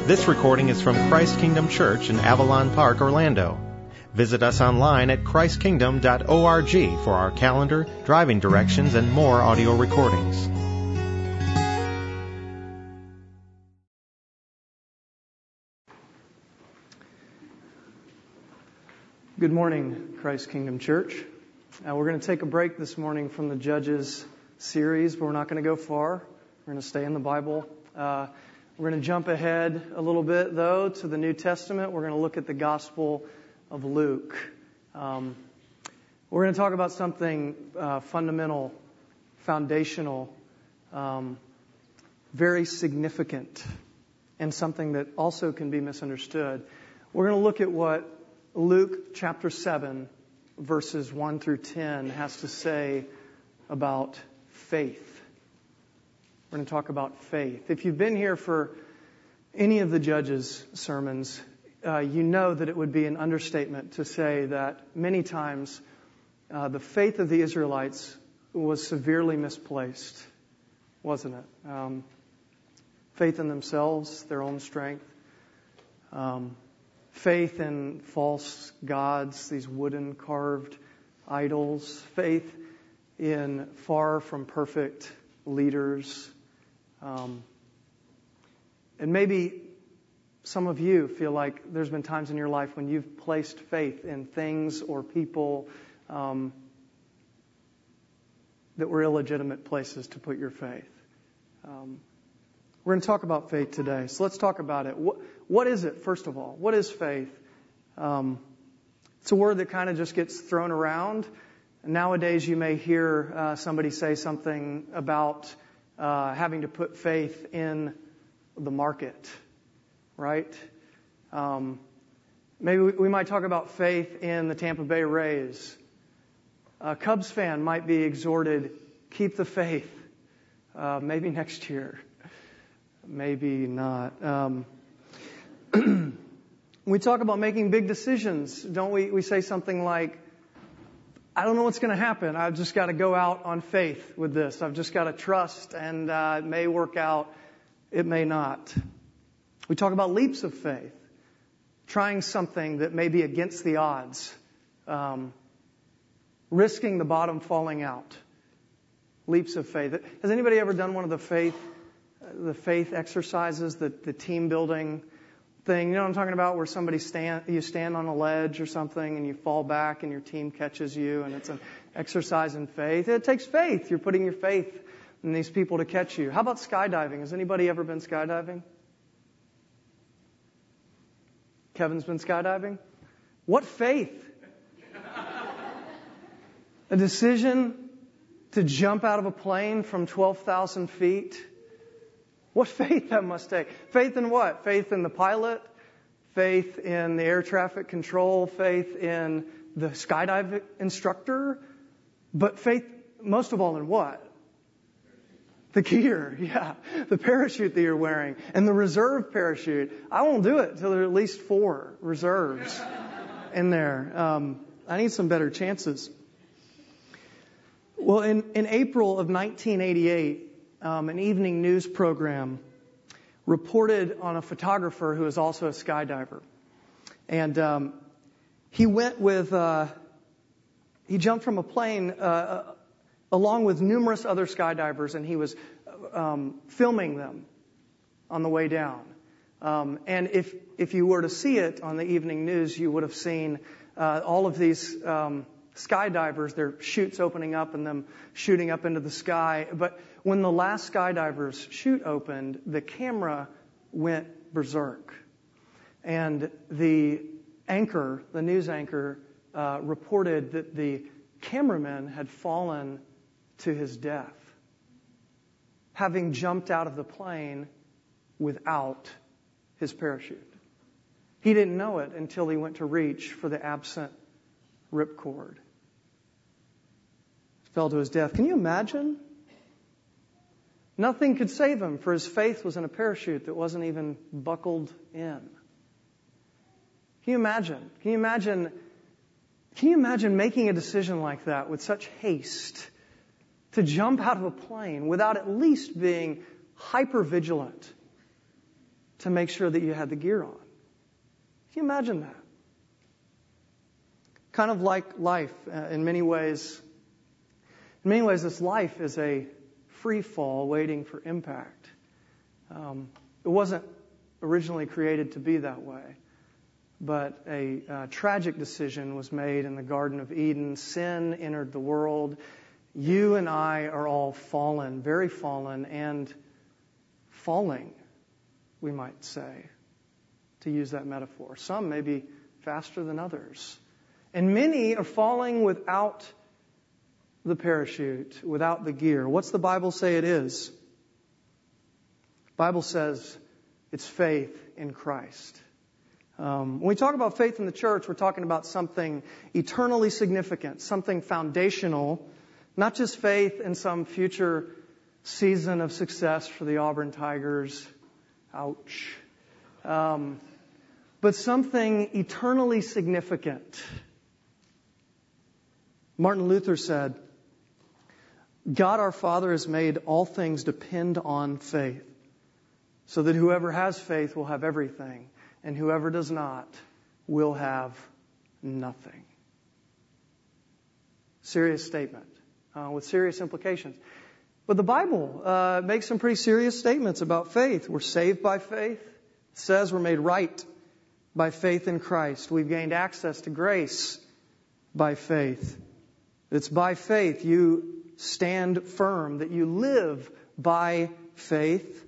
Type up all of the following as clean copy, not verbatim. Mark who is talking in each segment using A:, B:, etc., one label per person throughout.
A: This recording is from Christ Kingdom Church in Avalon Park, Orlando. Visit us online at christkingdom.org for our calendar, driving directions, and more audio recordings.
B: Good morning, Christ Kingdom Church. We're going to take a break this morning from the Judges series, but we're not going to go far. We're going to stay in the Bible. We're going to jump ahead a little bit, though, to the New Testament. We're going to look at the Gospel of Luke. We're going to talk about something fundamental, foundational, very significant, and something that also can be misunderstood. We're going to look at what Luke chapter 7, verses 1 through 10 has to say about faith. We're going to talk about faith. If you've been here for any of the Judges' sermons, you know that it would be an understatement to say that many times the faith of the Israelites was severely misplaced, wasn't it? Faith in themselves, their own strength. Faith in false gods, these wooden carved idols. Faith in far from perfect leaders. And maybe some of you feel like there's been times in your life when you've placed faith in things or people that were illegitimate places to put your faith. We're going to talk about faith today. So let's talk about it. What is it, first of all? What is faith? It's a word that kind of just gets thrown around. Nowadays you may hear somebody say something about having to put faith in the market, right? Maybe we might talk about faith in the Tampa Bay Rays. A Cubs fan might be exhorted, keep the faith. Maybe next year. Maybe not. We talk about making big decisions, don't we? We say something like, I don't know what's going to happen. I've just got to go out on faith with this. I've just got to trust, and it may work out. It may not. We talk about leaps of faith, trying something that may be against the odds, risking the bottom falling out. Leaps of faith. Has anybody ever done one of the faith exercises, the team building thing? You know what I'm talking about, where you stand on a ledge or something and you fall back and your team catches you, and it's an exercise in faith. It takes faith. You're putting your faith in these people to catch you. How about skydiving? Has anybody ever been skydiving? Kevin's been skydiving? What faith? A decision to jump out of a plane from 12,000 feet? What faith that must take. Faith in what? Faith in the pilot, faith in the air traffic control, faith in the skydive instructor, but faith most of all in what? The gear, yeah. The parachute that you're wearing, and the reserve parachute. I won't do it until there are at least 4 reserves in there. I need some better chances. Well, in April of 1988, an evening news program reported on a photographer who is also a skydiver. And he jumped from a plane along with numerous other skydivers, and he was filming them on the way down. And if you were to see it on the evening news, you would have seen all of these skydivers, their chutes opening up and them shooting up into the sky. But when the last skydiver's chute opened, the camera went berserk. And the news anchor, reported that the cameraman had fallen to his death, having jumped out of the plane without his parachute. He didn't know it until he went to reach for the absent ripcord. Fell to his death. Can you imagine? Nothing could save him, for his faith was in a parachute that wasn't even buckled in. Can you imagine? Can you imagine making a decision like that with such haste to jump out of a plane without at least being hyper vigilant to make sure that you had the gear on. Can you imagine that? Kind of like life in many ways. In many ways, this life is a free fall waiting for impact. It wasn't originally created to be that way, but a tragic decision was made in the Garden of Eden. Sin entered the world. You and I are all fallen, very fallen, and falling, we might say, to use that metaphor. Some maybe faster than others. And many are falling without the parachute, without the gear. What's the Bible say it is? The Bible says it's faith in Christ. When we talk about faith in the church, we're talking about something eternally significant, something foundational, not just faith in some future season of success for the Auburn Tigers. Ouch. But something eternally significant. Martin Luther said, God our Father has made all things depend on faith, so that whoever has faith will have everything, and whoever does not will have nothing. Serious statement with serious implications. But the Bible makes some pretty serious statements about faith. We're saved by faith. It says we're made right by faith in Christ. We've gained access to grace by faith. It's by faith you stand firm, that you live by faith,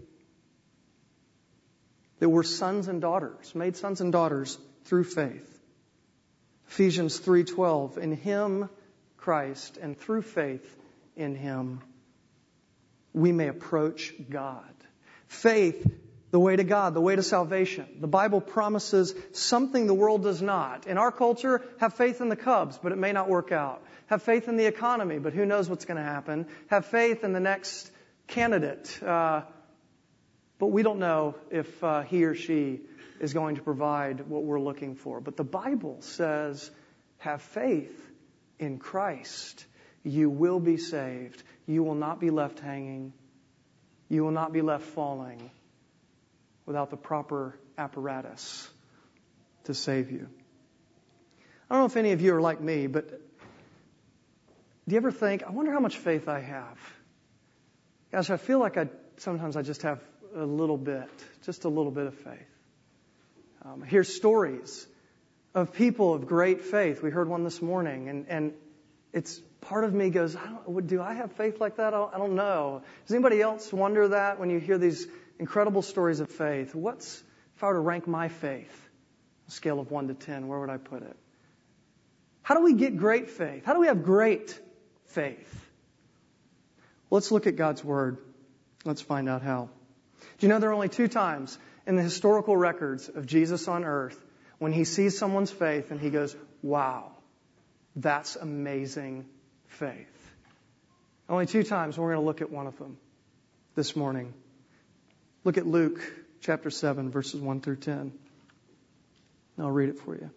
B: that we're sons and daughters, made sons and daughters through faith. Ephesians 3:12, in Him, Christ, and through faith in Him, we may approach God. Faith, the way to God, the way to salvation. The Bible promises something the world does not. In our culture, have faith in the Cubs, but it may not work out. Have faith in the economy, but who knows what's going to happen. Have faith in the next candidate, but we don't know if he or she is going to provide what we're looking for. But the Bible says, have faith in Christ. You will be saved. You will not be left hanging. You will not be left falling without the proper apparatus to save you. I don't know if any of you are like me, but do you ever think, I wonder how much faith I have? Gosh, I feel like sometimes I just have a little bit, just a little bit of faith. I hear stories of people of great faith. We heard one this morning, and it's part of me goes, do I have faith like that? I don't know. Does anybody else wonder that when you hear these incredible stories of faith? If I were to rank my faith, on a scale of 1 to 10, where would I put it? How do we get great faith? How do we have great faith? Let's look at God's Word. Let's find out how. Do you know there are only 2 times in the historical records of Jesus on earth when He sees someone's faith and He goes, wow, that's amazing faith. Only 2 times, and we're going to look at one of them this morning. Look at Luke chapter 7, verses 1 through 10. I'll read it for you.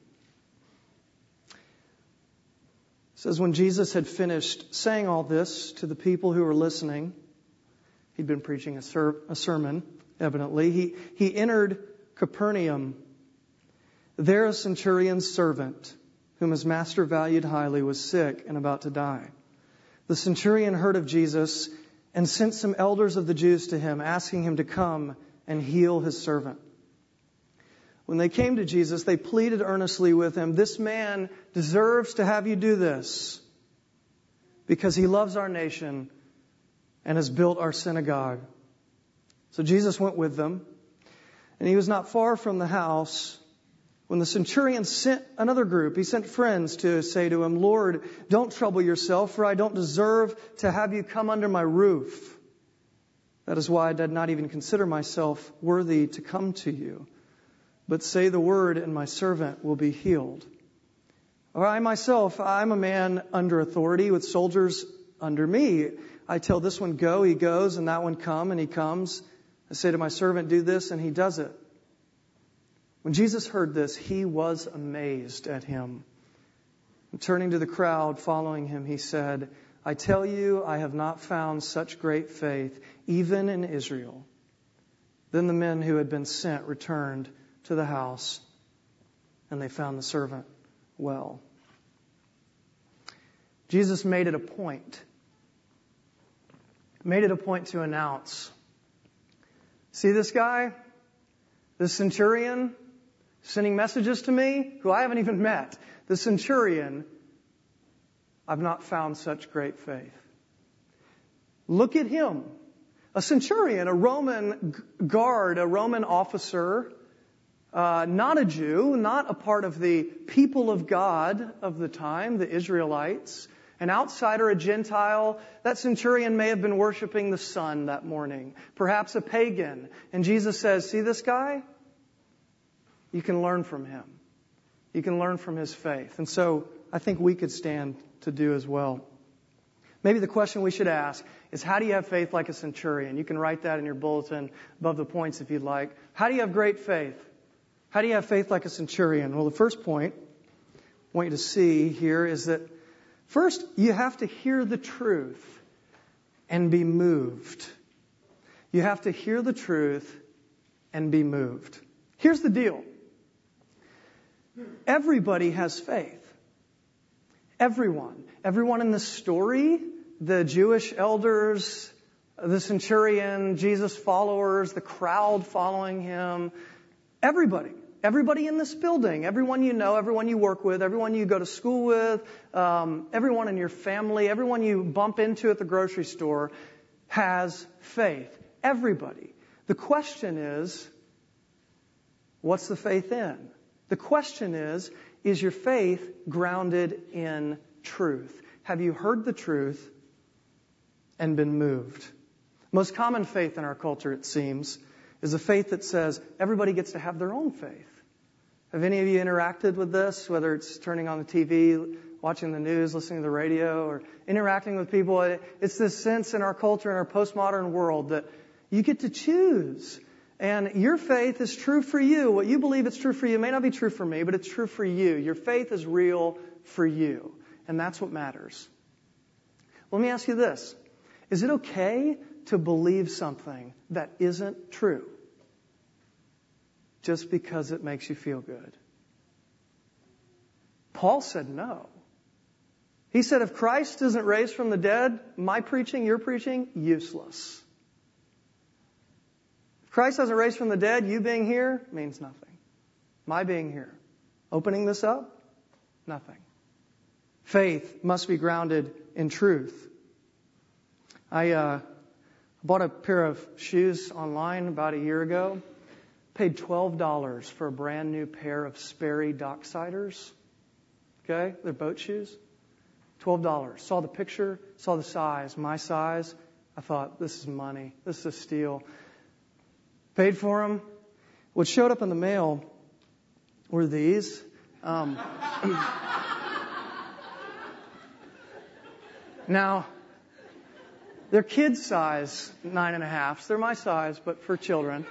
B: It says, when Jesus had finished saying all this to the people who were listening, he'd been preaching a sermon, evidently. He entered Capernaum. There a centurion's servant, whom his master valued highly, was sick and about to die. The centurion heard of Jesus and sent some elders of the Jews to him, asking him to come and heal his servant. When they came to Jesus, they pleaded earnestly with him, this man deserves to have you do this, because he loves our nation and has built our synagogue. So Jesus went with them, and he was not far from the house when the centurion sent another group. He sent friends to say to him, Lord, don't trouble yourself, for I don't deserve to have you come under my roof. That is why I did not even consider myself worthy to come to you. But say the word, and my servant will be healed. Or I myself, I'm a man under authority with soldiers under me. I tell this one, go, he goes, and that one, come, and he comes. I say to my servant, do this, and he does it. When Jesus heard this, he was amazed at him. And turning to the crowd following him, he said, I tell you, I have not found such great faith, even in Israel. Then the men who had been sent returned to the house, and they found the servant well. Jesus made it a point to announce, see this guy, this centurion, sending messages to me, who I haven't even met. The centurion, I've not found such great faith. Look at him. A centurion, a Roman guard, a Roman officer, not a Jew, not a part of the people of God of the time, the Israelites, an outsider, a Gentile. That centurion may have been worshiping the sun that morning, perhaps a pagan. And Jesus says, see this guy? You can learn from him. You can learn from his faith. And so I think we could stand to do as well. Maybe the question we should ask is, how do you have faith like a centurion? You can write that in your bulletin above the points if you'd like. How do you have great faith? How do you have faith like a centurion? Well, the first point I want you to see here is that first, you have to hear the truth and be moved. You have to hear the truth and be moved. Here's the deal. Everybody has faith. Everyone. Everyone in the story, the Jewish elders, the centurion, Jesus' followers, the crowd following him, everybody. Everybody in this building, everyone you know, everyone you work with, everyone you go to school with, everyone in your family, everyone you bump into at the grocery store has faith. Everybody. The question is, what's the faith in? The question is your faith grounded in truth? Have you heard the truth and been moved? Most common faith in our culture, it seems, is a faith that says everybody gets to have their own faith. Have any of you interacted with this, whether it's turning on the TV, watching the news, listening to the radio, or interacting with people? It's this sense in our culture, in our postmodern world, that you get to choose. And your faith is true for you. What you believe it's true for you may not be true for me, but it's true for you. Your faith is real for you. And that's what matters. Let me ask you this. Is it okay to believe something that isn't true just because it makes you feel good? Paul said no. He said, if Christ isn't raised from the dead, my preaching, your preaching, useless. If Christ hasn't raised from the dead, you being here means nothing. My being here, opening this up, nothing. Faith must be grounded in truth. I bought a pair of shoes online about a year ago. Paid $12 for a brand new pair of Sperry Docksiders. Okay? They're boat shoes. $12. Saw the picture, saw the size, my size. I thought, this is money. This is a steal. Paid for them. What showed up in the mail were these. Now, they're kids' size, 9.5. They're my size, but for children.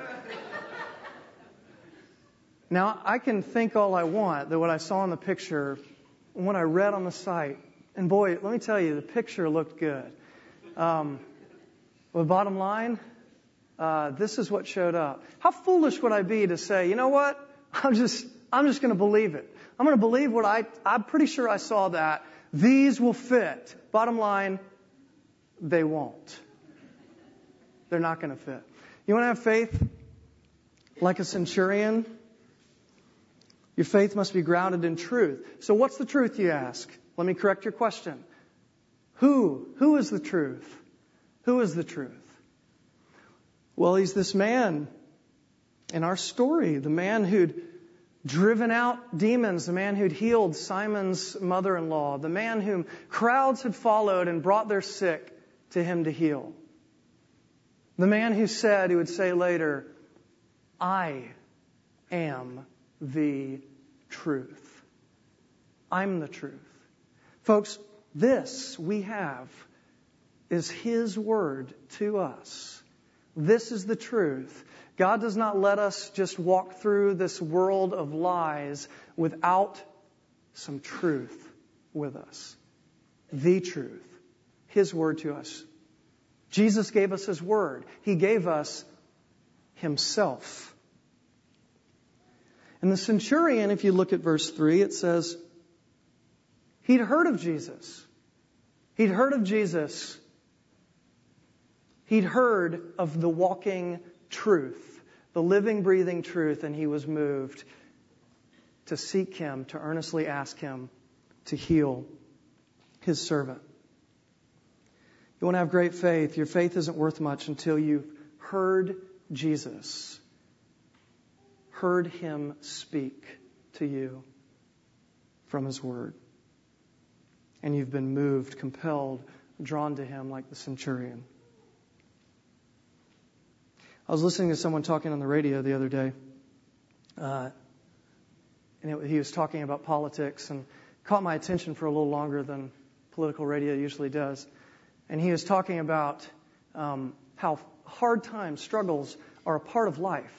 B: Now, I can think all I want that what I saw in the picture, and what I read on the site, and boy, let me tell you, the picture looked good. But bottom line, this is what showed up. How foolish would I be to say, you know what? I'm just going to believe it. I'm going to believe I'm pretty sure I saw that. These will fit. Bottom line, they won't. They're not going to fit. You want to have faith like a centurion? Your faith must be grounded in truth. So what's the truth, you ask? Let me correct your question. Who is the truth? Who is the truth? Well, he's this man in our story, the man who'd driven out demons, the man who'd healed Simon's mother-in-law, the man whom crowds had followed and brought their sick to him to heal. The man who would say later, I am the truth. I'm the truth. Folks, this we have is His word to us. This is the truth. God does not let us just walk through this world of lies without some truth with us. The truth. His word to us. Jesus gave us His word. He gave us himself. And the centurion, if you look at verse 3, it says, he'd heard of Jesus. He'd heard of Jesus. He'd heard of the walking truth, the living, breathing truth, and he was moved to seek him, to earnestly ask him to heal his servant. You want to have great faith. Your faith isn't worth much until you've heard Jesus, heard him speak to you from his word. And you've been moved, compelled, drawn to him like the centurion. I was listening to someone talking on the radio the other day. He was talking about politics and caught my attention for a little longer than political radio usually does. And he was talking about how hard times, struggles are a part of life.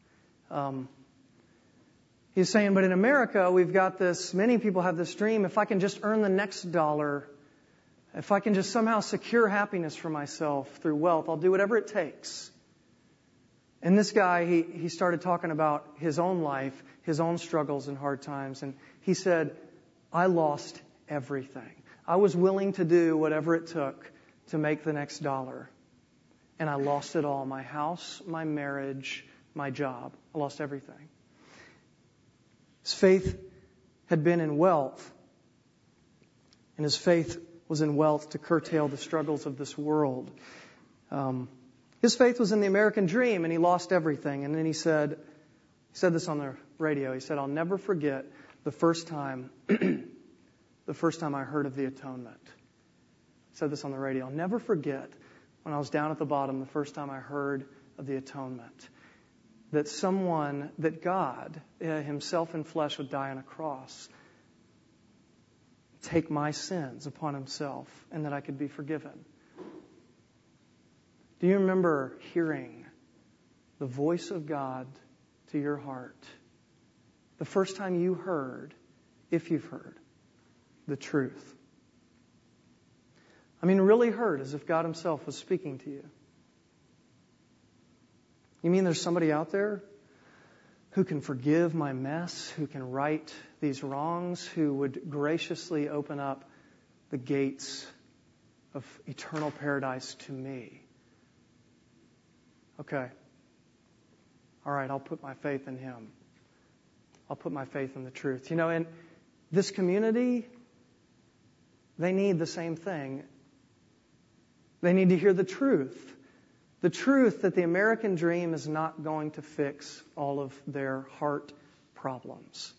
B: He's saying, but in America, we've got this, many people have this dream, if I can just earn the next dollar, if I can just somehow secure happiness for myself through wealth, I'll do whatever it takes. And this guy, he started talking about his own life, his own struggles and hard times. And he said, I lost everything. I was willing to do whatever it took to make the next dollar. And I lost it all. My house, my marriage, my job. I lost everything. His faith had been in wealth. And his faith was in wealth to curtail the struggles of this world. His faith was in the American dream, and he lost everything. And then he said this on the radio. He said, I'll never forget the first time I heard of the atonement. He said this on the radio. I'll never forget when I was down at the bottom, the first time I heard of the atonement. That God himself in flesh would die on a cross, take my sins upon himself, and that I could be forgiven. Do you remember hearing the voice of God to your heart? The first time you heard, if you've heard, the truth. I mean, really heard, as if God himself was speaking to you. You mean there's somebody out there who can forgive my mess, who can right these wrongs, who would graciously open up the gates of eternal paradise to me? Okay. All right, I'll put my faith in him. I'll put my faith in the truth. You know, in this community, they need the same thing. They need to hear the truth. The truth that the American dream is not going to fix all of their heart problems.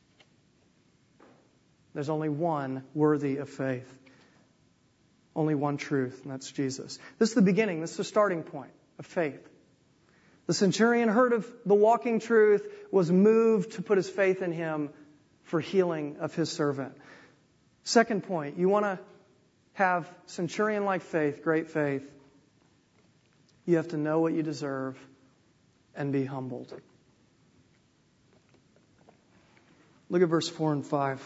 B: There's only one worthy of faith. Only one truth, and that's Jesus. This is the beginning. This is the starting point of faith. The centurion heard of the walking truth, was moved to put his faith in him for healing of his servant. Second point, you want to have centurion-like faith, great faith. You have to know what you deserve and be humbled. Look at verse 4 and 5.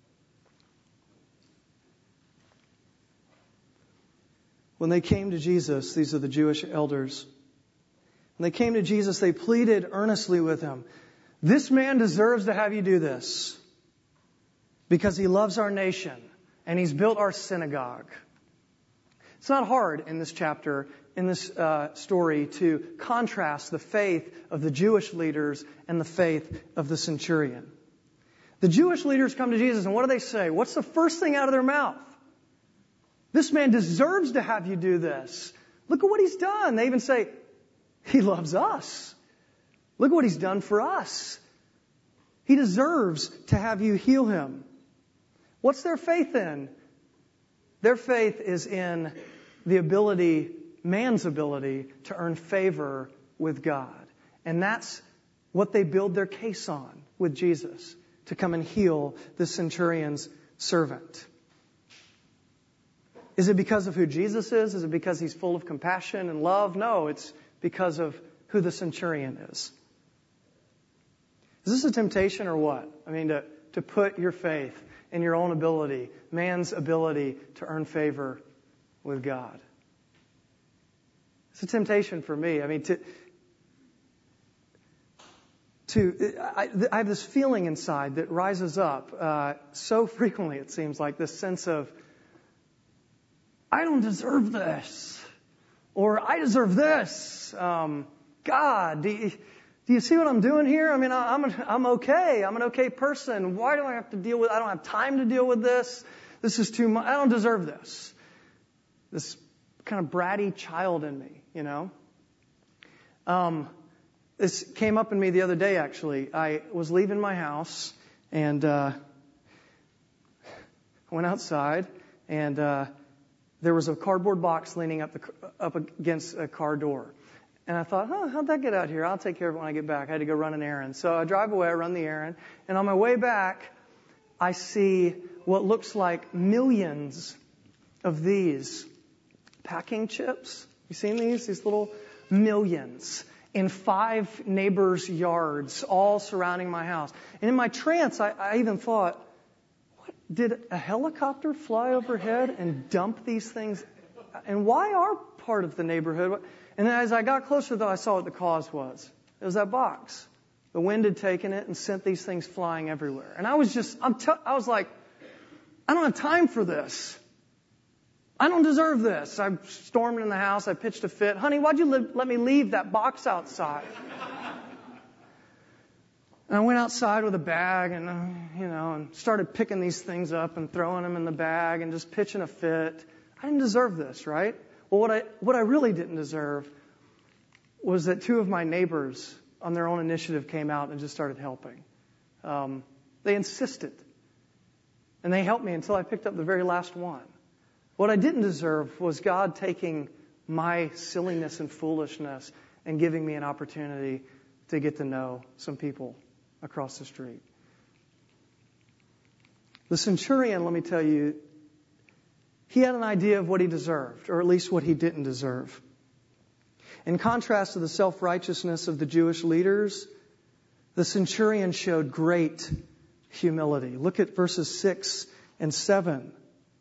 B: When they came to Jesus, these are the Jewish elders. When they came to Jesus, they pleaded earnestly with him. This man deserves to have you do this because he loves our nation and he's built our synagogue. It's not hard in this chapter, in this story, to contrast the faith of the Jewish leaders and the faith of the centurion. The Jewish leaders come to Jesus, and what do they say? What's the first thing out of their mouth? This man deserves to have you do this. Look at what he's done. They even say, he loves us. Look at what he's done for us. He deserves to have you heal him. What's their faith in? Their faith is in the ability, man's ability, to earn favor with God. And that's what they build their case on with Jesus, to come and heal the centurion's servant. Is it because of who Jesus is? Is it because he's full of compassion and love? No, it's because of who the centurion is. Is this a temptation or what? I mean, to put your faith in your own ability, man's ability to earn favor with God. It's a temptation for me. I mean, I have this feeling inside that rises up so frequently, it seems like, this sense of, I don't deserve this, or I deserve this. God, do you see what I'm doing here? I mean, I'm okay. I'm an okay person. Why do I have to deal with? I don't have time to deal with this. This is too much. I don't deserve this. This kind of bratty child in me, you know. This came up in me the other day, actually. I was leaving my house, and I went outside, and there was a cardboard box leaning up against a car door. And I thought, how'd that get out here? I'll take care of it when I get back. I had to go run an errand. So I drive away, I run the errand, and on my way back, I see what looks like millions of these packing chips. You seen these? These little millions in 5 neighbors' yards, all surrounding my house. And in my trance, I even thought, what, did a helicopter fly overhead and dump these things? And why are part of the neighborhood? And as I got closer, though, I saw what the cause was. It was that box. The wind had taken it and sent these things flying everywhere. And I was like, I don't have time for this. I don't deserve this. I stormed in the house. I pitched a fit. Honey, why'd you let me leave that box outside? And I went outside with a bag and, and started picking these things up and throwing them in the bag and just pitching a fit. I didn't deserve this, right? Well, what I really didn't deserve was that 2 of my neighbors, on their own initiative, came out and just started helping. They insisted. And they helped me until I picked up the very last one. What I didn't deserve was God taking my silliness and foolishness and giving me an opportunity to get to know some people across the street. The centurion, let me tell you, he had an idea of what he deserved, or at least what he didn't deserve. In contrast to the self-righteousness of the Jewish leaders, the centurion showed great humility. Look at verses 6 and 7.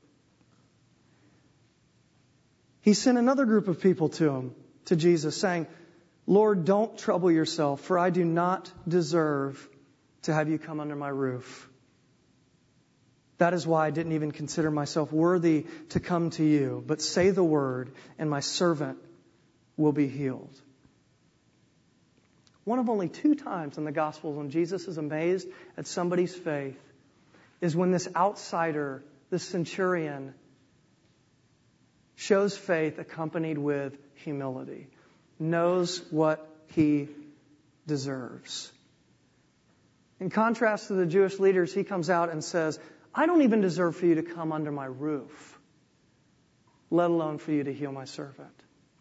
B: He sent another group of people to Jesus, saying, Lord, don't trouble yourself, for I do not deserve to have you come under my roof. That is why I didn't even consider myself worthy to come to you. But say the word, and my servant will be healed. One of only 2 times in the Gospels when Jesus is amazed at somebody's faith is when this outsider, this centurion, shows faith accompanied with humility, knows what he deserves. In contrast to the Jewish leaders, he comes out and says, I don't even deserve for you to come under my roof, let alone for you to heal my servant.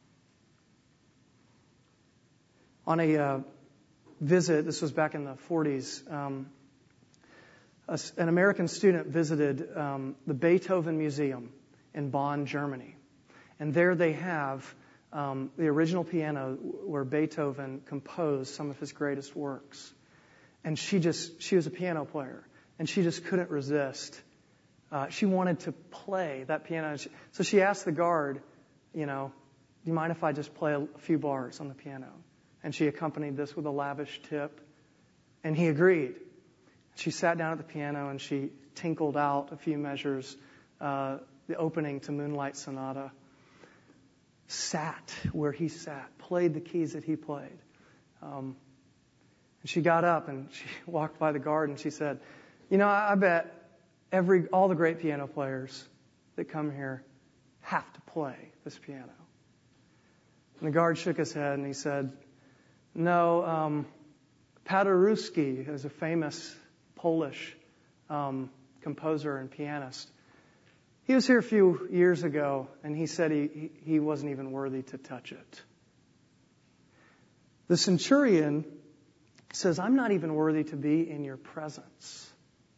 B: On a visit, this was back in the 40s, an American student visited the Beethoven Museum in Bonn, Germany. And there they have the original piano where Beethoven composed some of his greatest works. And she was a piano player, and she just couldn't resist. She wanted to play that piano. So she asked the guard, do you mind if I just play a few bars on the piano? And she accompanied this with a lavish tip. And he agreed. She sat down at the piano and she tinkled out a few measures, the opening to Moonlight Sonata. Sat where he sat, played the keys that he played. And she got up and she walked by the guard and she said, I bet all the great piano players that come here have to play this piano. And the guard shook his head and he said, no, Paderewski is a famous Polish composer and pianist. He was here a few years ago, and he said he wasn't even worthy to touch it. The centurion says, I'm not even worthy to be in your presence.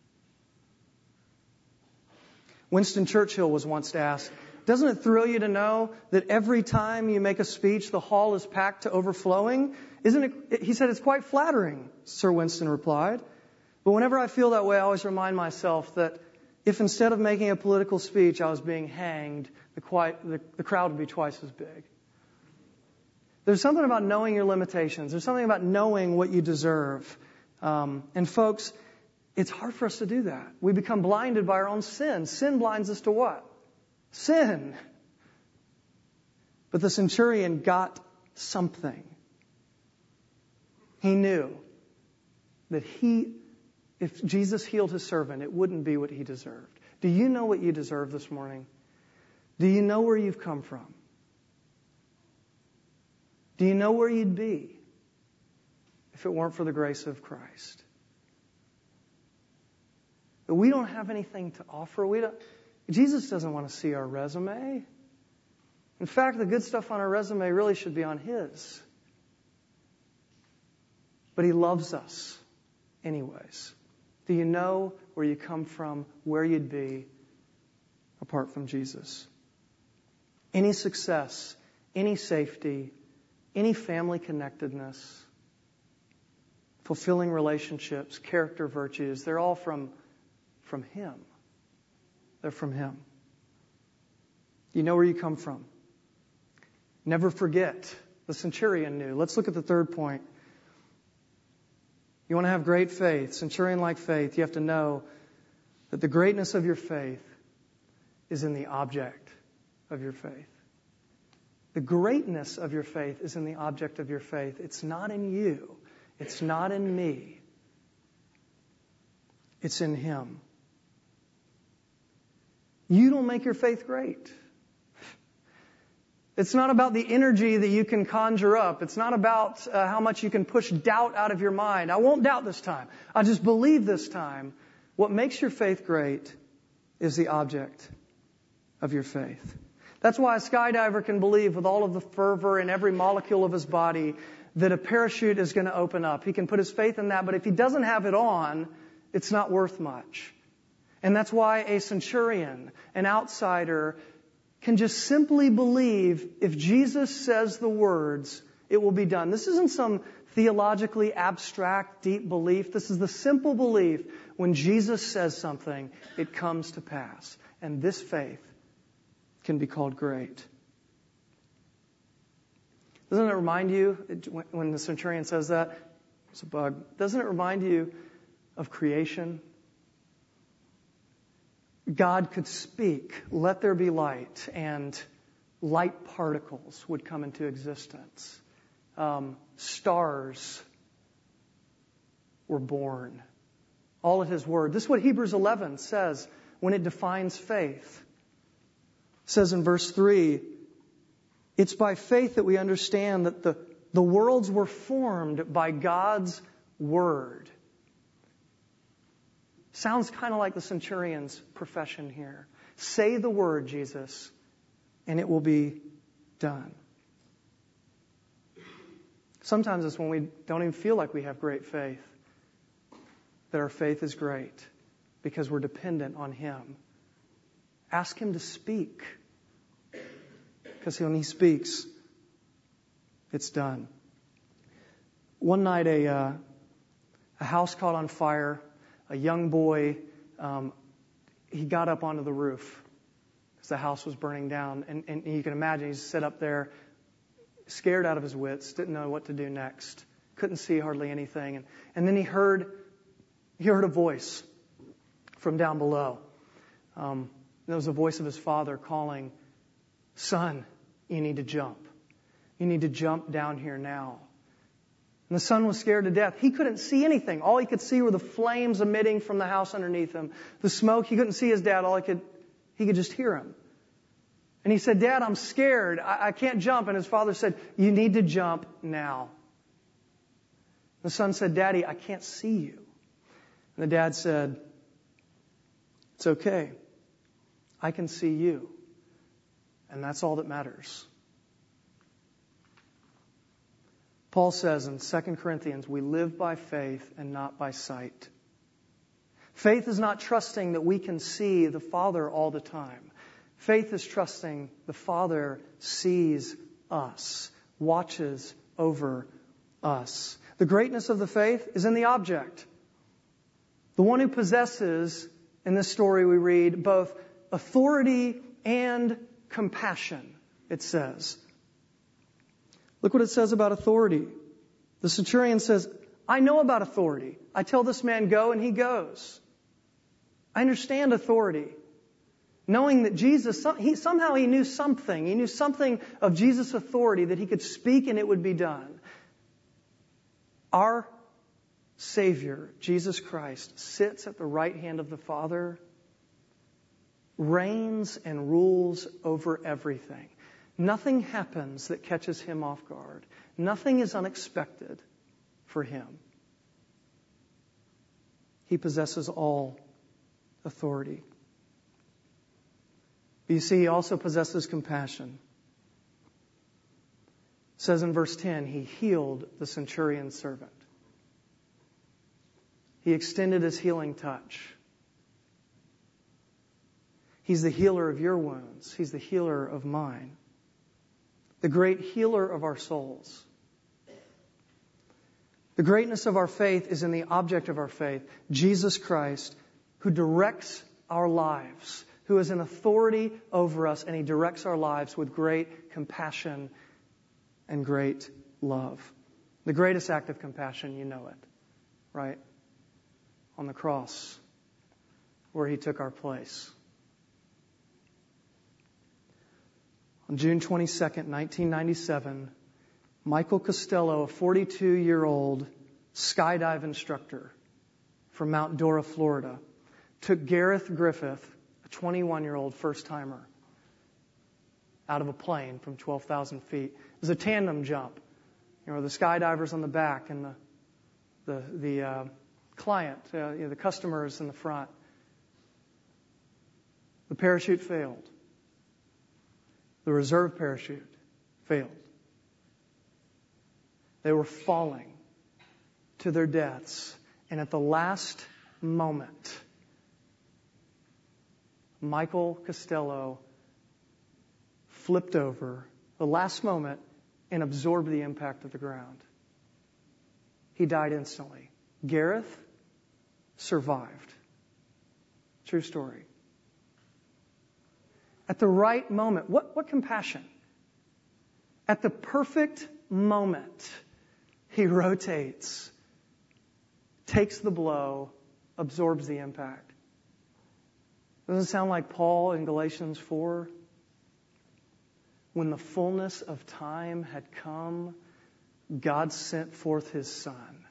B: Winston Churchill was once asked, doesn't it thrill you to know that every time you make a speech, the hall is packed to overflowing? Isn't it? He said, it's quite flattering, Sir Winston replied. But whenever I feel that way, I always remind myself that if instead of making a political speech, I was being hanged, the crowd would be twice as big. There's something about knowing your limitations. There's something about knowing what you deserve. And folks, it's hard for us to do that. We become blinded by our own sin. Sin blinds us to what? Sin. But the centurion got something. He knew that if Jesus healed his servant, it wouldn't be what he deserved. Do you know what you deserve this morning? Do you know where you've come from? Do you know where you'd be if it weren't for the grace of Christ? But we don't have anything to offer. Jesus doesn't want to see our resume. In fact, the good stuff on our resume really should be on His. But He loves us anyways. Do you know where you come from, where you'd be apart from Jesus? Any success, any safety, any family connectedness, fulfilling relationships, character virtues, they're all from Him. They're from Him. You know where you come from. Never forget. The centurion knew. Let's look at the third point. You want to have great faith, centurion-like faith, you have to know that the greatness of your faith is in the object of your faith. The greatness of your faith is in the object of your faith. It's not in you. It's not in me. It's in Him. You don't make your faith great. It's not about the energy that you can conjure up. It's not about how much you can push doubt out of your mind. I won't doubt this time. I just believe this time. What makes your faith great is the object of your faith. That's why a skydiver can believe with all of the fervor in every molecule of his body that a parachute is going to open up. He can put his faith in that, but if he doesn't have it on, it's not worth much. And that's why a centurion, an outsider, can just simply believe if Jesus says the words, it will be done. This isn't some theologically abstract, deep belief. This is the simple belief when Jesus says something, it comes to pass. And this faith can be called great. Doesn't it remind you, when the centurion says that, it's a bug, doesn't it remind you of creation? God could speak, let there be light, and light particles would come into existence. Stars were born. All at His word. This is what Hebrews 11 says when it defines faith. It says in verse 3, it's by faith that we understand that the worlds were formed by God's word. Sounds kind of like the centurion's profession here. Say the word, Jesus, and it will be done. Sometimes it's when we don't even feel like we have great faith that our faith is great because we're dependent on Him. Ask Him to speak. Because when He speaks, it's done. One night a house caught on fire. A young boy, he got up onto the roof because the house was burning down. And you can imagine he's set up there, scared out of his wits, didn't know what to do next, couldn't see hardly anything. And then he heard a voice from down below. It was the voice of his father calling, "Son, you need to jump. You need to jump down here now." And the son was scared to death. He couldn't see anything. All he could see were the flames emitting from the house underneath him. The smoke, he couldn't see his dad. He could just hear him. And he said, "Dad, I'm scared. I can't jump." And his father said, "You need to jump now." The son said, "Daddy, I can't see you." And the dad said, "It's okay. I can see you. And that's all that matters." Paul says in 2 Corinthians, we live by faith and not by sight. Faith is not trusting that we can see the Father all the time. Faith is trusting the Father sees us, watches over us. The greatness of the faith is in the object. The one who possesses, in this story we read, both authority and compassion, it says. Look what it says about authority. The centurion says, I know about authority. I tell this man go and he goes. I understand authority. Knowing that Jesus, somehow he knew something. He knew something of Jesus' authority that he could speak and it would be done. Our Savior, Jesus Christ, sits at the right hand of the Father, reigns and rules over everything. Nothing happens that catches him off guard. Nothing is unexpected for him. He possesses all authority. But you see, he also possesses compassion. It says in verse 10, he healed the centurion's servant. He extended his healing touch. He's the healer of your wounds. He's the healer of mine. The great healer of our souls. The greatness of our faith is in the object of our faith, Jesus Christ, who directs our lives, who is an authority over us, and he directs our lives with great compassion and great love. The greatest act of compassion, you know it, right? On the cross, where he took our place. On June 22nd, 1997, Michael Costello, a 42-year-old skydive instructor from Mount Dora, Florida, took Gareth Griffith, a 21-year-old first-timer, out of a plane from 12,000 feet. It was a tandem jump. You know, the skydivers on the back and the client, the customers in the front. The parachute failed. The reserve parachute failed. They were falling to their deaths. And at the last moment, Michael Costello flipped over, the last moment, and absorbed the impact of the ground. He died instantly. Gareth survived. True story. At the right moment, what compassion? At the perfect moment, he rotates, takes the blow, absorbs the impact. Doesn't it sound like Paul in Galatians 4? When the fullness of time had come, God sent forth his Son.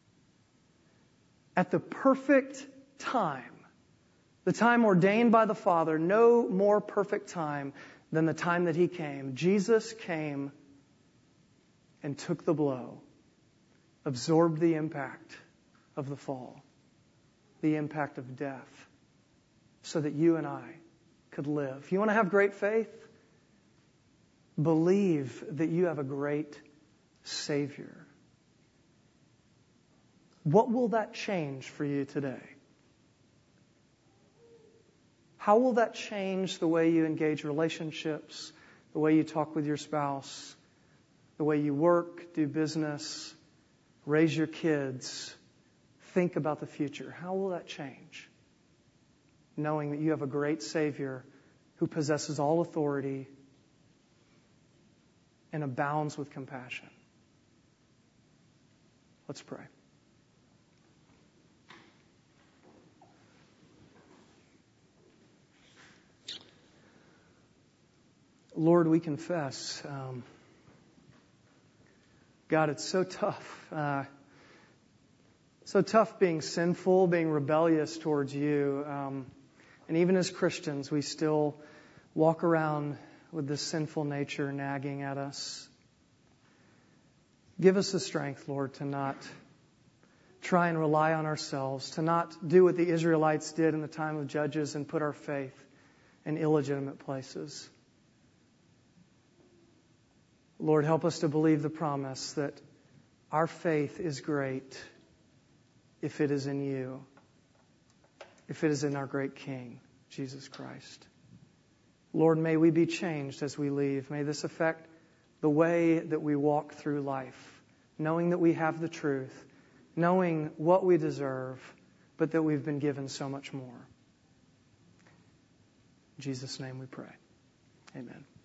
B: At the perfect time, the time ordained by the Father, no more perfect time than the time that he came. Jesus came and took the blow, absorbed the impact of the fall, the impact of death, so that you and I could live. You want to have great faith? Believe that you have a great Savior. What will that change for you today? How will that change the way you engage relationships, the way you talk with your spouse, the way you work, do business, raise your kids, think about the future? How will that change? Knowing that you have a great Savior who possesses all authority and abounds with compassion. Let's pray. Lord, we confess, God, it's so tough. So tough being sinful, being rebellious towards you. And even as Christians, we still walk around with this sinful nature nagging at us. Give us the strength, Lord, to not try and rely on ourselves, to not do what the Israelites did in the time of Judges and put our faith in illegitimate places. Lord, help us to believe the promise that our faith is great if it is in you, if it is in our great King, Jesus Christ. Lord, may we be changed as we leave. May this affect the way that we walk through life, knowing that we have the truth, knowing what we deserve, but that we've been given so much more. In Jesus' name we pray. Amen.